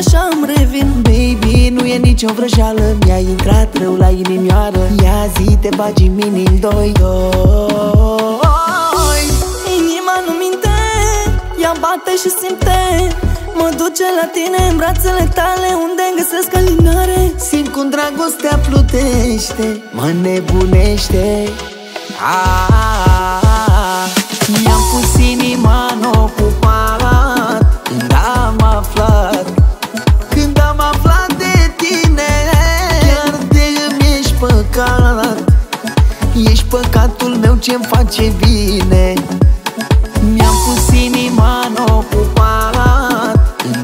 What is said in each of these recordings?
așa-mi revin. Baby, nu e nicio vrăjeală, mi-a intrat rău la inimioară. Ia zi, te bagi în minim doi. Inima nu minte, ea bate și simte. Mă duce la tine în brațele tale, unde-mi găsesc alinare. Simt cum dragostea plutește, mă nebunește. Mi-am pus inima în ocupat când am aflat de tine. Chiar de îmi ești păcat, ești păcatul meu ce-mi face bine. Mi-am pus inima în ocupat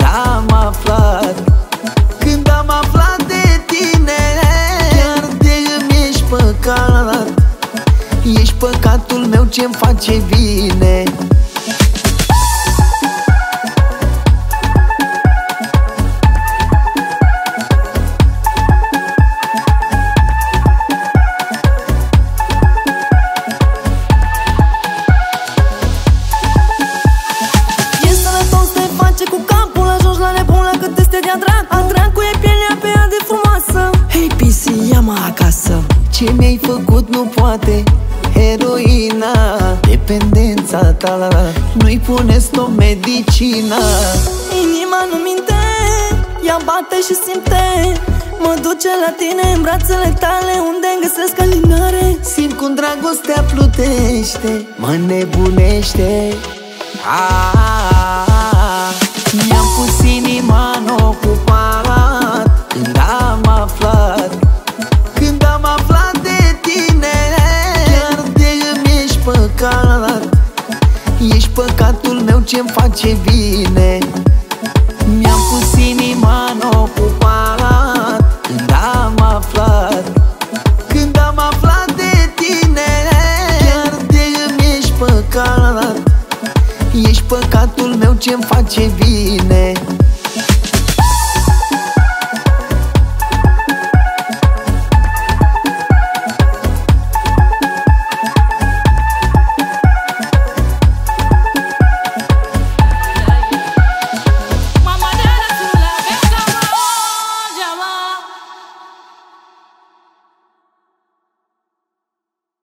când am aflat de tine. Chiar de îmi ești păcat, ești păcatul meu ce-mi face bine. Cu capul ajungi la nebun la cât este de Adracu e pielea pe ea de frumoasă. Hei, PC, ia-mă acasă. Ce mi-ai făcut nu poate heroina. Dependența ta, nu-i pune stop medicina. Inima nu minte, ea bate și simte. Mă duce la tine în brațele tale, unde-mi găsesc alinare. Simt cum dragostea plutește, mă nebunește. Mi-am pus inima în ocupat când am aflat de tine. Chiar de îmi ești păcat, ești păcatul meu ce-mi face bine. Mi-am pus inima în ocupat când am aflat de tine. Chiar de îmi ești păcat, ești păcatul meu ce-mi face bine.